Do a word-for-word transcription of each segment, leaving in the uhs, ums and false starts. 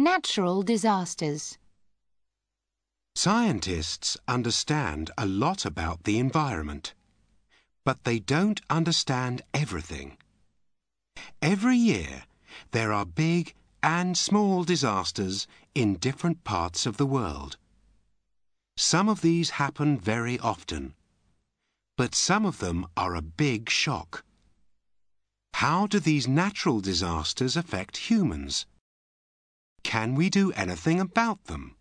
Natural disasters. Scientists understand a lot about the environment, but they don't understand everything. Every year, there are big and small disasters in different parts of the world. Some of these happen very often, but some of them are a big shock. How do these natural disasters affect humans? Can we do anything about them?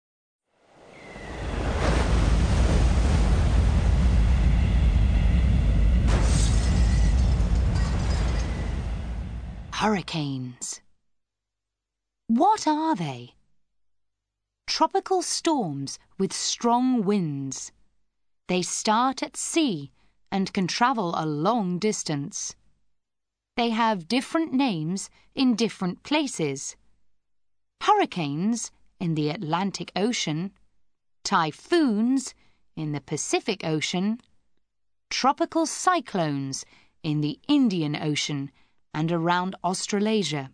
Hurricanes. What are they? Tropical storms with strong winds. They start at sea and can travel a long distance. They have different names in different places. Hurricanes in the Atlantic Ocean, typhoons in the Pacific Ocean, tropical cyclones in the Indian Ocean and around Australasia.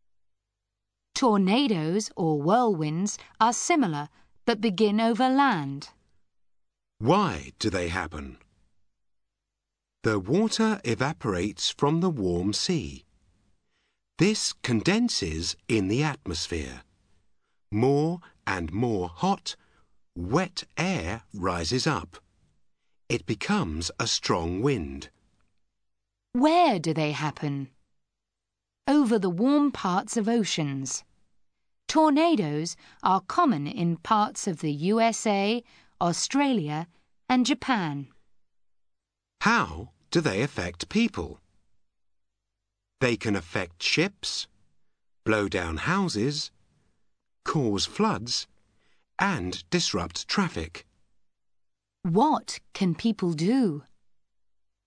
Tornadoes or whirlwinds are similar but begin over land. Why do they happen? The water evaporates from the warm sea. This condenses in the atmosphere. More and more hot, wet air rises up. It becomes a strong wind. Where do they happen? Over the warm parts of oceans. Tornadoes are common in parts of the U S A, Australia, and Japan. How do they affect people? They can affect ships, blow down houses, cause floods, and disrupt traffic. What can people do?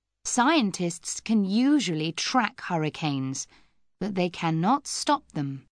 Scientists can usually track hurricanes, but they cannot stop them.